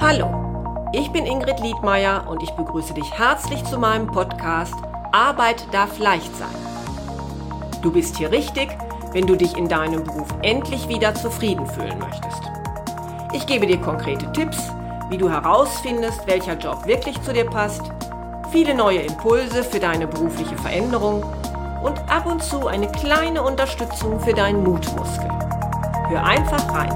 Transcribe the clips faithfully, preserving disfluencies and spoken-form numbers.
Hallo, ich bin Ingrid Liedmeier und ich begrüße dich herzlich zu meinem Podcast Arbeit darf leicht sein. Du bist hier richtig, wenn du dich in deinem Beruf endlich wieder zufrieden fühlen möchtest. Ich gebe dir konkrete Tipps, wie du herausfindest, welcher Job wirklich zu dir passt, viele neue Impulse für deine berufliche Veränderung und ab und zu eine kleine Unterstützung für deinen Mutmuskel. Hör einfach rein.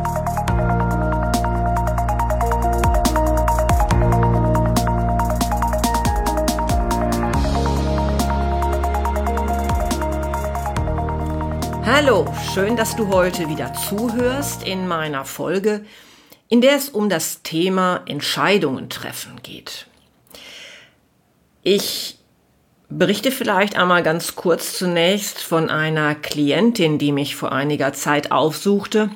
Hallo, schön, dass du heute wieder zuhörst in meiner Folge, in der es um das Thema Entscheidungen treffen geht. Ich berichte vielleicht einmal ganz kurz zunächst von einer Klientin, die mich vor einiger Zeit aufsuchte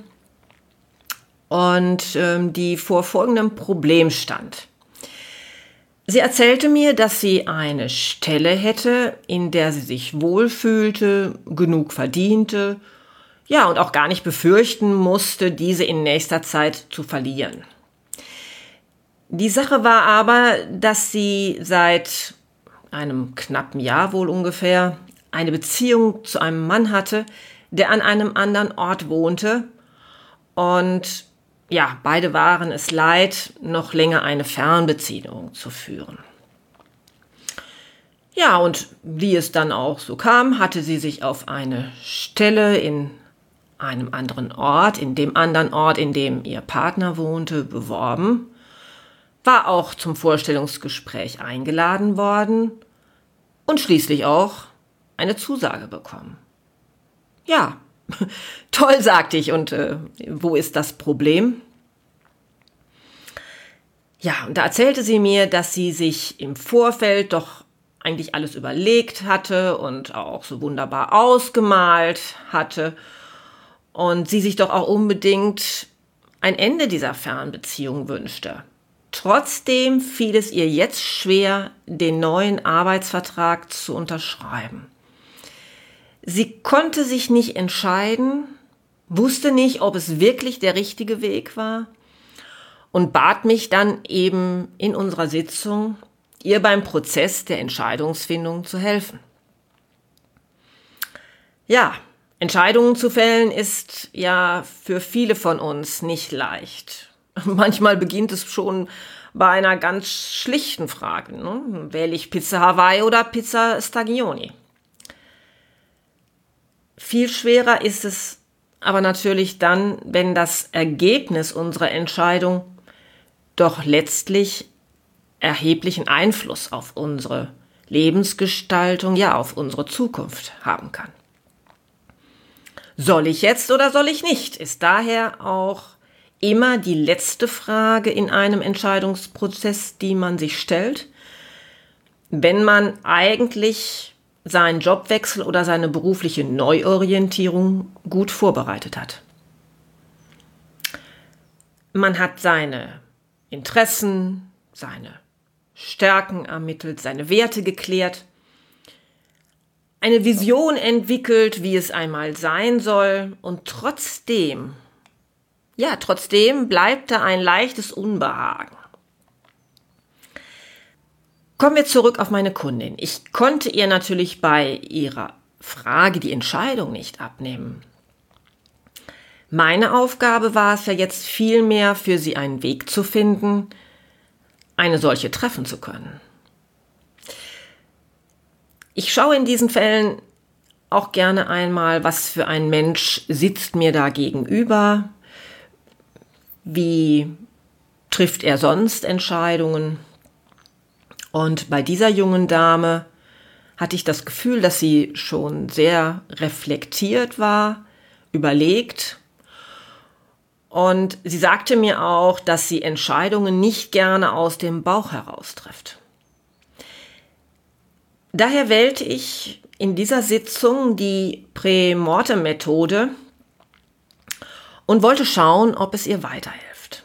und ähm, die vor folgendem Problem stand. Sie erzählte mir, dass sie eine Stelle hätte, in der sie sich wohlfühlte, genug verdiente, ja, und auch gar nicht befürchten musste, diese in nächster Zeit zu verlieren. Die Sache war aber, dass sie seit einem knappen Jahr wohl ungefähr eine Beziehung zu einem Mann hatte, der an einem anderen Ort wohnte, und ja, beide waren es leid, noch länger eine Fernbeziehung zu führen. Ja, und wie es dann auch so kam, hatte sie sich auf eine Stelle in einem anderen Ort, in dem anderen Ort, in dem ihr Partner wohnte, beworben, war auch zum Vorstellungsgespräch eingeladen worden und schließlich auch eine Zusage bekommen. Ja, toll, sagte ich, und äh, wo ist das Problem? Ja, und da erzählte sie mir, dass sie sich im Vorfeld doch eigentlich alles überlegt hatte und auch so wunderbar ausgemalt hatte und sie sich doch auch unbedingt ein Ende dieser Fernbeziehung wünschte. Trotzdem fiel es ihr jetzt schwer, den neuen Arbeitsvertrag zu unterschreiben. Sie konnte sich nicht entscheiden, wusste nicht, ob es wirklich der richtige Weg war und bat mich dann eben in unserer Sitzung, ihr beim Prozess der Entscheidungsfindung zu helfen. Ja, Entscheidungen zu fällen ist ja für viele von uns nicht leicht. Manchmal beginnt es schon bei einer ganz schlichten Frage, ne? Wähle ich Pizza Hawaii oder Pizza Stagioni? Viel schwerer ist es aber natürlich dann, wenn das Ergebnis unserer Entscheidung doch letztlich erheblichen Einfluss auf unsere Lebensgestaltung, ja, auf unsere Zukunft haben kann. Soll ich jetzt oder soll ich nicht, ist daher auch immer die letzte Frage in einem Entscheidungsprozess, die man sich stellt, wenn man eigentlich seinen Jobwechsel oder seine berufliche Neuorientierung gut vorbereitet hat. Man hat seine Interessen, seine Stärken ermittelt, seine Werte geklärt, eine Vision entwickelt, wie es einmal sein soll, und trotzdem, ja, trotzdem bleibt da ein leichtes Unbehagen. Kommen wir zurück auf meine Kundin. Ich konnte ihr natürlich bei ihrer Frage die Entscheidung nicht abnehmen. Meine Aufgabe war es ja jetzt vielmehr, für sie einen Weg zu finden, eine solche treffen zu können. Ich schaue in diesen Fällen auch gerne einmal, was für ein Mensch sitzt mir da gegenüber, wie trifft er sonst Entscheidungen. Und bei dieser jungen Dame hatte ich das Gefühl, dass sie schon sehr reflektiert war, überlegt. Und sie sagte mir auch, dass sie Entscheidungen nicht gerne aus dem Bauch heraus trifft. Daher wählte ich in dieser Sitzung die Prämortem-Methode und wollte schauen, ob es ihr weiterhilft.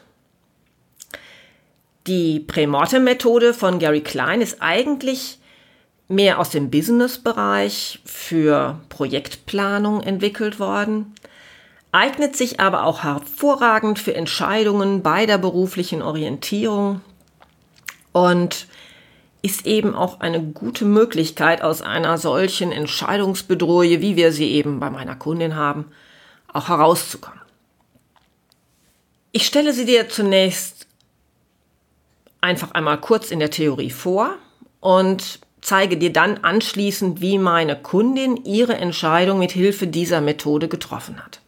Die Prämortem-Methode von Gary Klein ist eigentlich mehr aus dem Business-Bereich für Projektplanung entwickelt worden. eignet sich aber auch hervorragend für Entscheidungen bei der beruflichen Orientierung und ist eben auch eine gute Möglichkeit, aus einer solchen Entscheidungsbedrohung, wie wir sie eben bei meiner Kundin haben, auch herauszukommen. Ich stelle sie dir zunächst einfach einmal kurz in der Theorie vor und zeige dir dann anschließend, wie meine Kundin ihre Entscheidung mit Hilfe dieser Methode getroffen hat.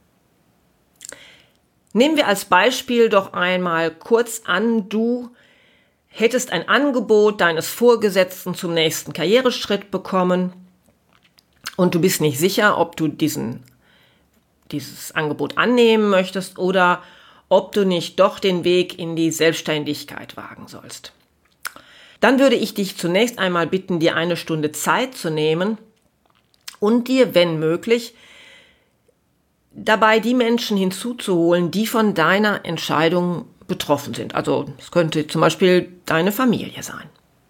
Nehmen wir als Beispiel doch einmal kurz an, du hättest ein Angebot deines Vorgesetzten zum nächsten Karriereschritt bekommen und du bist nicht sicher, ob du diesen, dieses Angebot annehmen möchtest oder ob du nicht doch den Weg in die Selbstständigkeit wagen sollst. Dann würde ich dich zunächst einmal bitten, dir eine Stunde Zeit zu nehmen und dir, wenn möglich, dabei die Menschen hinzuzuholen, die von deiner Entscheidung betroffen sind. Also es könnte zum Beispiel deine Familie sein.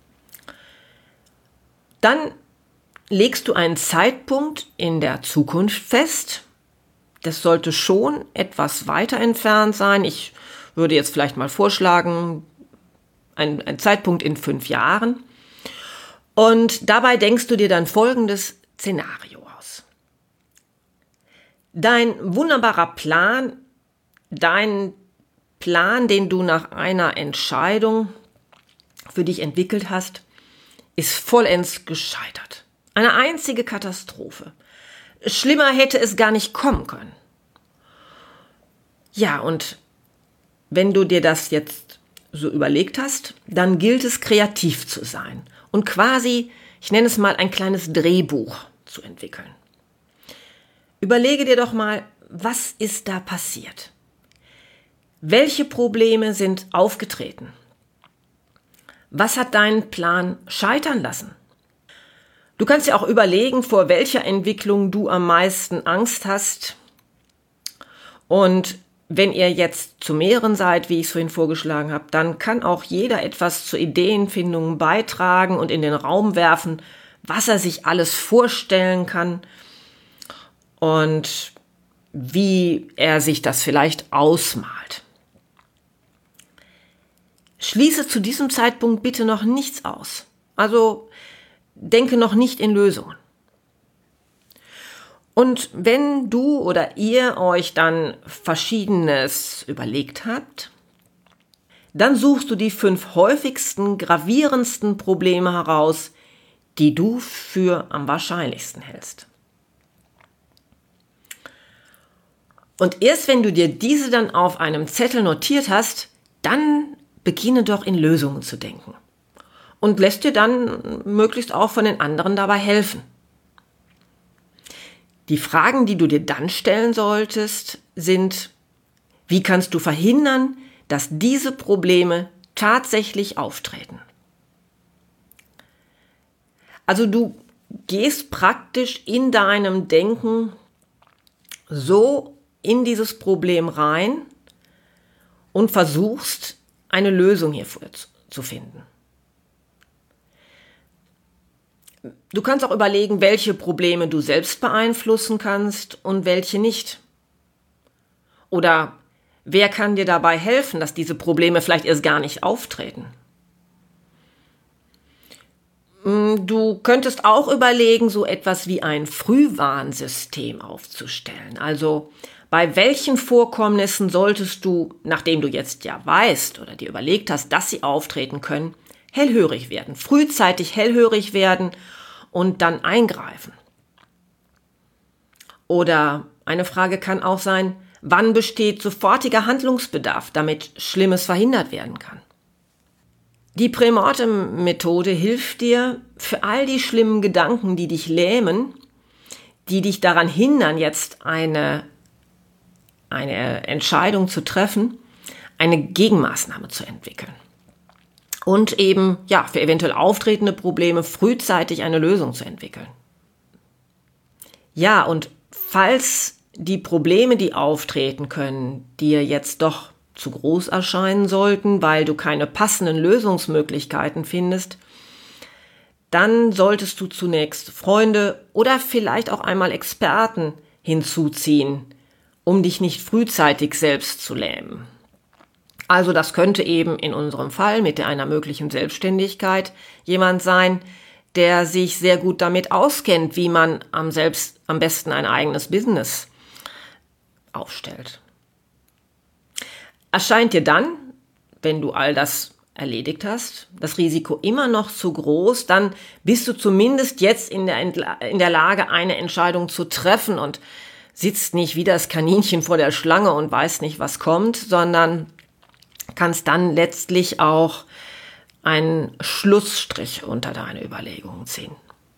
Dann legst du einen Zeitpunkt in der Zukunft fest. Das sollte schon etwas weiter entfernt sein. Ich würde jetzt vielleicht mal vorschlagen, ein, ein Zeitpunkt in fünf Jahren. Und dabei denkst du dir dann folgendes Szenario aus. Dein wunderbarer Plan, dein Plan, den du nach einer Entscheidung für dich entwickelt hast, ist vollends gescheitert. Eine einzige Katastrophe. Schlimmer hätte es gar nicht kommen können. Ja, und wenn du dir das jetzt so überlegt hast, dann gilt es, kreativ zu sein und quasi, ich nenne es mal, ein kleines Drehbuch zu entwickeln. Überlege dir doch mal, was ist da passiert? Welche Probleme sind aufgetreten? Was hat deinen Plan scheitern lassen? Du kannst dir auch überlegen, vor welcher Entwicklung du am meisten Angst hast. Und wenn ihr jetzt zu mehreren seid, wie ich es vorhin vorgeschlagen habe, dann kann auch jeder etwas zur Ideenfindung beitragen und in den Raum werfen, was er sich alles vorstellen kann und wie er sich das vielleicht ausmalt. Schließe zu diesem Zeitpunkt bitte noch nichts aus. Also denke noch nicht in Lösungen. Und wenn du oder ihr euch dann Verschiedenes überlegt habt, dann suchst du die fünf häufigsten, gravierendsten Probleme heraus, die du für am wahrscheinlichsten hältst. Und erst wenn du dir diese dann auf einem Zettel notiert hast, dann beginne doch in Lösungen zu denken und lässt dir dann möglichst auch von den anderen dabei helfen. Die Fragen, die du dir dann stellen solltest, sind: Wie kannst du verhindern, dass diese Probleme tatsächlich auftreten? Also du gehst praktisch in deinem Denken so in dieses Problem rein und versuchst, eine Lösung hierfür zu finden. Du kannst auch überlegen, welche Probleme du selbst beeinflussen kannst und welche nicht. Oder wer kann dir dabei helfen, dass diese Probleme vielleicht erst gar nicht auftreten? Du könntest auch überlegen, so etwas wie ein Frühwarnsystem aufzustellen. Also bei welchen Vorkommnissen solltest du, nachdem du jetzt ja weißt oder dir überlegt hast, dass sie auftreten können, hellhörig werden, frühzeitig hellhörig werden und dann eingreifen. Oder eine Frage kann auch sein: Wann besteht sofortiger Handlungsbedarf, damit Schlimmes verhindert werden kann? Die Prämortem-Methode hilft dir, für all die schlimmen Gedanken, die dich lähmen, die dich daran hindern, jetzt eine, eine Entscheidung zu treffen, eine Gegenmaßnahme zu entwickeln. Und eben, ja, für eventuell auftretende Probleme frühzeitig eine Lösung zu entwickeln. Ja, und falls die Probleme, die auftreten können, dir jetzt doch zu groß erscheinen sollten, weil du keine passenden Lösungsmöglichkeiten findest, dann solltest du zunächst Freunde oder vielleicht auch einmal Experten hinzuziehen um dich nicht frühzeitig selbst zu lähmen. Also das könnte eben in unserem Fall mit einer möglichen Selbstständigkeit jemand sein, der sich sehr gut damit auskennt, wie man am, selbst, am besten ein eigenes Business aufstellt. Erscheint dir dann, wenn du all das erledigt hast, das Risiko immer noch zu groß, dann bist du zumindest jetzt in der, in der Lage, eine Entscheidung zu treffen und sitzt nicht wie das Kaninchen vor der Schlange und weiß nicht, was kommt, sondern kannst dann letztlich auch einen Schlussstrich unter deine Überlegungen ziehen.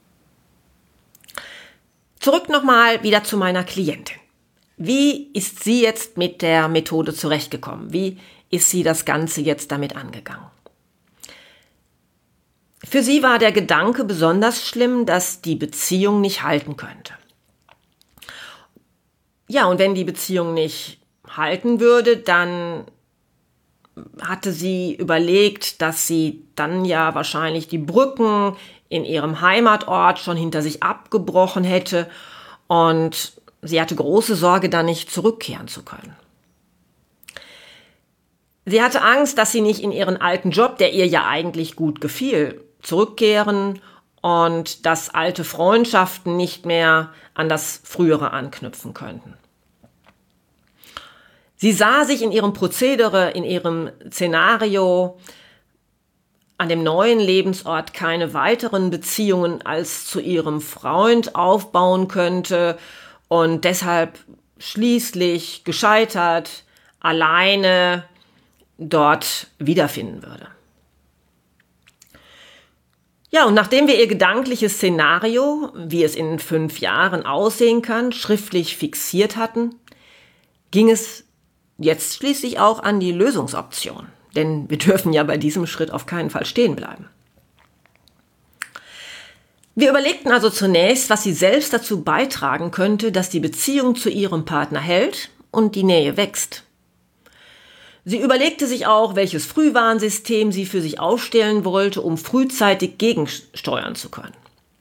Zurück nochmal wieder zu meiner Klientin. Wie ist sie jetzt mit der Methode zurechtgekommen? Wie ist sie das Ganze jetzt damit angegangen? Für sie war der Gedanke besonders schlimm, dass die Beziehung nicht halten könnte. Ja, und wenn die Beziehung nicht halten würde, dann hatte sie überlegt, dass sie dann ja wahrscheinlich die Brücken in ihrem Heimatort schon hinter sich abgebrochen hätte und sie hatte große Sorge, da nicht zurückkehren zu können. Sie hatte Angst, dass sie nicht in ihren alten Job, der ihr ja eigentlich gut gefiel, zurückkehren und dass alte Freundschaften nicht mehr an das Frühere anknüpfen könnten. Sie sah sich in ihrem Prozedere, in ihrem Szenario an dem neuen Lebensort keine weiteren Beziehungen als zu ihrem Freund aufbauen könnte und deshalb schließlich gescheitert, alleine dort wiederfinden würde. Ja, und nachdem wir ihr gedankliches Szenario, wie es in fünf Jahren aussehen kann, schriftlich fixiert hatten, ging es jetzt schließlich auch an die Lösungsoption. Denn wir dürfen ja bei diesem Schritt auf keinen Fall stehen bleiben. Wir überlegten also zunächst, was sie selbst dazu beitragen könnte, dass die Beziehung zu ihrem Partner hält und die Nähe wächst. Sie überlegte sich auch, welches Frühwarnsystem sie für sich aufstellen wollte, um frühzeitig gegensteuern zu können.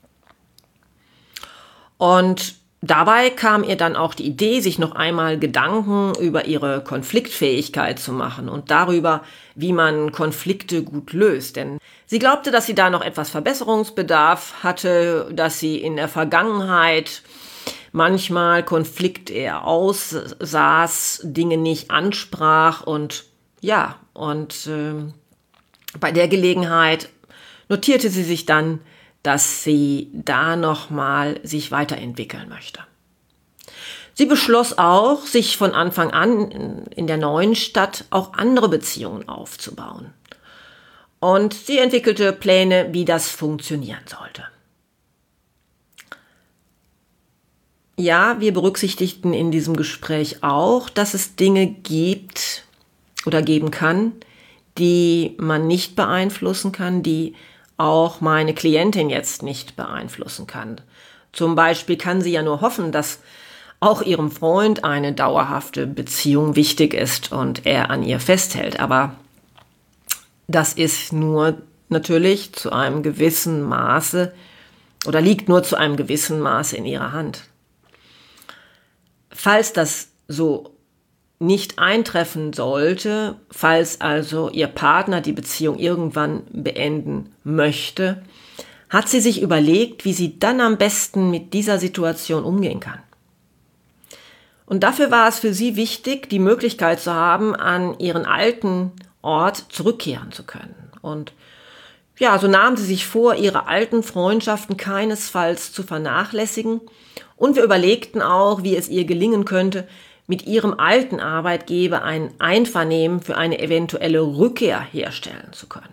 Und dabei kam ihr dann auch die Idee, sich noch einmal Gedanken über ihre Konfliktfähigkeit zu machen und darüber, wie man Konflikte gut löst. Denn sie glaubte, dass sie da noch etwas Verbesserungsbedarf hatte, dass sie in der Vergangenheit manchmal Konflikt eher aussaß, Dinge nicht ansprach und ja, und äh, bei der Gelegenheit notierte sie sich dann, dass sie da nochmal sich weiterentwickeln möchte. Sie beschloss auch, sich von Anfang an in, in der neuen Stadt auch andere Beziehungen aufzubauen. Und sie entwickelte Pläne, wie das funktionieren sollte. Ja, wir berücksichtigten in diesem Gespräch auch, dass es Dinge gibt oder geben kann, die man nicht beeinflussen kann, die auch meine Klientin jetzt nicht beeinflussen kann. Zum Beispiel kann sie ja nur hoffen, dass auch ihrem Freund eine dauerhafte Beziehung wichtig ist und er an ihr festhält. Aber das ist nur natürlich zu einem gewissen Maße oder liegt nur zu einem gewissen Maße in ihrer Hand. Falls das so nicht eintreffen sollte, falls also ihr Partner die Beziehung irgendwann beenden möchte, hat sie sich überlegt, wie sie dann am besten mit dieser Situation umgehen kann. Und dafür war es für sie wichtig, die Möglichkeit zu haben, an ihren alten Ort zurückkehren zu können. Und ja, so nahm sie sich vor, ihre alten Freundschaften keinesfalls zu vernachlässigen. Und wir überlegten auch, wie es ihr gelingen könnte, mit ihrem alten Arbeitgeber ein Einvernehmen für eine eventuelle Rückkehr herstellen zu können.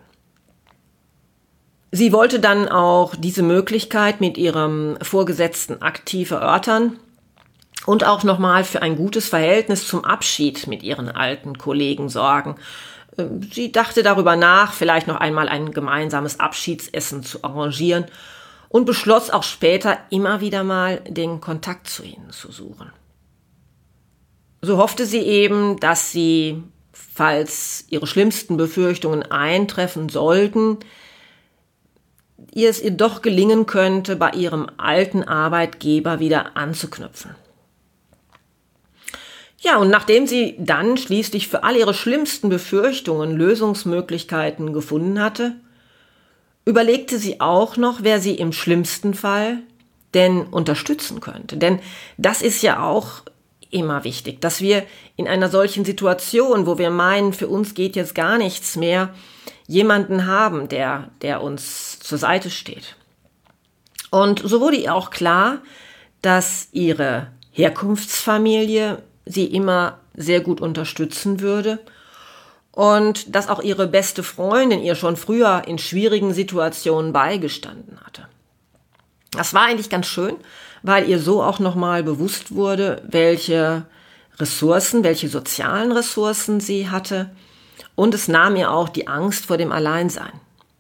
Sie wollte dann auch diese Möglichkeit mit ihrem Vorgesetzten aktiv erörtern und auch nochmal für ein gutes Verhältnis zum Abschied mit ihren alten Kollegen sorgen. Sie dachte darüber nach, vielleicht noch einmal ein gemeinsames Abschiedsessen zu arrangieren und beschloss auch später immer wieder mal den Kontakt zu ihnen zu suchen. So hoffte sie eben, dass sie, falls ihre schlimmsten Befürchtungen eintreffen sollten, ihr es ihr doch gelingen könnte, bei ihrem alten Arbeitgeber wieder anzuknüpfen. Ja, und nachdem sie dann schließlich für all ihre schlimmsten Befürchtungen Lösungsmöglichkeiten gefunden hatte, überlegte sie auch noch, wer sie im schlimmsten Fall denn unterstützen könnte. Denn das ist ja auch immer wichtig, dass wir in einer solchen Situation, wo wir meinen, für uns geht jetzt gar nichts mehr, jemanden haben, der, der uns zur Seite steht. Und so wurde ihr auch klar, dass ihre Herkunftsfamilie sie immer sehr gut unterstützen würde und dass auch ihre beste Freundin ihr schon früher in schwierigen Situationen beigestanden hatte. Das war eigentlich ganz schön, weil ihr so auch nochmal bewusst wurde, welche Ressourcen, welche sozialen Ressourcen sie hatte, und es nahm ihr auch die Angst vor dem Alleinsein.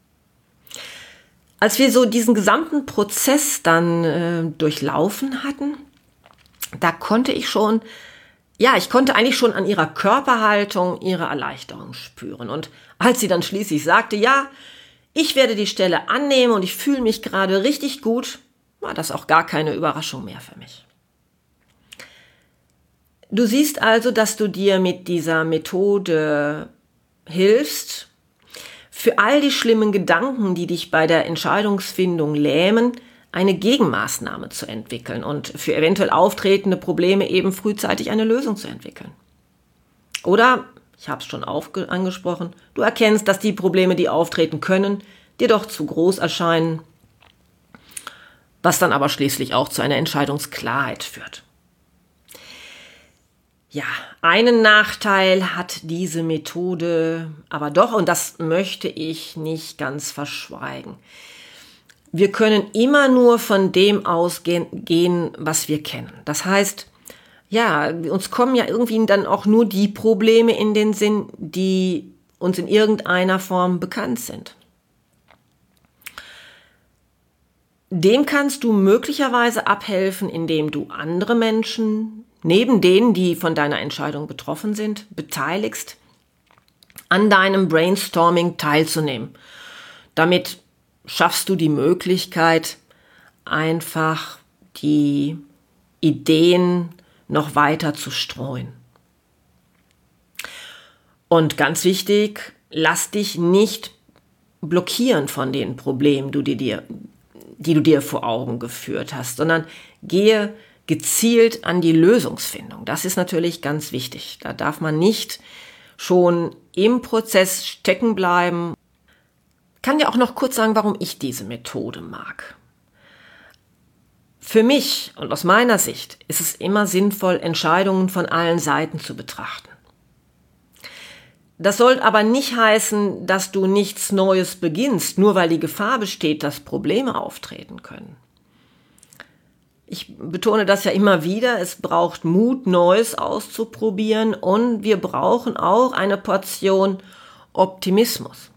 Als wir so diesen gesamten Prozess dann äh, durchlaufen hatten, da konnte ich schon Ja, ich konnte eigentlich schon an ihrer Körperhaltung ihre Erleichterung spüren. Und als sie dann schließlich sagte, ja, ich werde die Stelle annehmen und ich fühle mich gerade richtig gut, war das auch gar keine Überraschung mehr für mich. Du siehst also, dass du dir mit dieser Methode hilfst, für all die schlimmen Gedanken, die dich bei der Entscheidungsfindung lähmen, eine Gegenmaßnahme zu entwickeln und für eventuell auftretende Probleme eben frühzeitig eine Lösung zu entwickeln. Oder, ich habe es schon aufge- angesprochen, du erkennst, dass die Probleme, die auftreten können, dir doch zu groß erscheinen, was dann aber schließlich auch zu einer Entscheidungsklarheit führt. Ja, einen Nachteil hat diese Methode aber doch, und das möchte ich nicht ganz verschweigen. Wir können immer nur von dem ausgehen, was wir kennen. Das heißt, ja, uns kommen ja irgendwie dann auch nur die Probleme in den Sinn, die uns in irgendeiner Form bekannt sind. Dem kannst du möglicherweise abhelfen, indem du andere Menschen, neben denen, die von deiner Entscheidung betroffen sind, beteiligst, an deinem Brainstorming teilzunehmen. Damit schaffst du die Möglichkeit, einfach die Ideen noch weiter zu streuen. Und ganz wichtig, lass dich nicht blockieren von den Problemen, die, dir, die du dir vor Augen geführt hast, sondern gehe gezielt an die Lösungsfindung. Das ist natürlich ganz wichtig. Da darf man nicht schon im Prozess stecken bleiben. Ich kann dir auch noch kurz sagen, warum ich diese Methode mag. Für mich und aus meiner Sicht ist es immer sinnvoll, Entscheidungen von allen Seiten zu betrachten. Das soll aber nicht heißen, dass du nichts Neues beginnst, nur weil die Gefahr besteht, dass Probleme auftreten können. Ich betone das ja immer wieder, es braucht Mut, Neues auszuprobieren, und wir brauchen auch eine Portion Optimismus.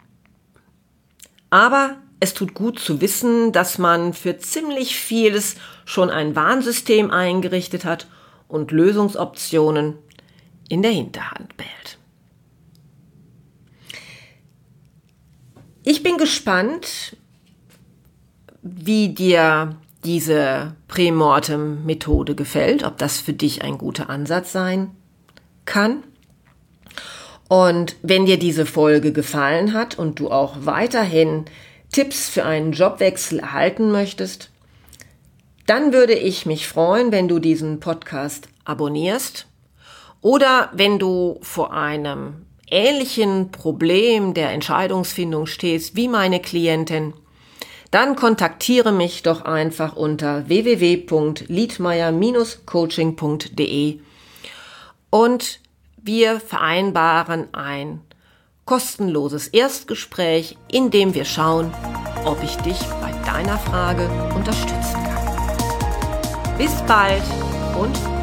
Aber es tut gut zu wissen, dass man für ziemlich vieles schon ein Warnsystem eingerichtet hat und Lösungsoptionen in der Hinterhand behält. Ich bin gespannt, wie dir diese Prämortem-Methode gefällt, ob das für dich ein guter Ansatz sein kann. Und wenn dir diese Folge gefallen hat und du auch weiterhin Tipps für einen Jobwechsel erhalten möchtest, dann würde ich mich freuen, wenn du diesen Podcast abonnierst oder wenn du vor einem ähnlichen Problem der Entscheidungsfindung stehst wie meine Klientin, dann kontaktiere mich doch einfach unter w w w punkt liedmeier Bindestrich coaching punkt d e und wir vereinbaren ein kostenloses Erstgespräch, in dem wir schauen, ob ich dich bei deiner Frage unterstützen kann. Bis bald und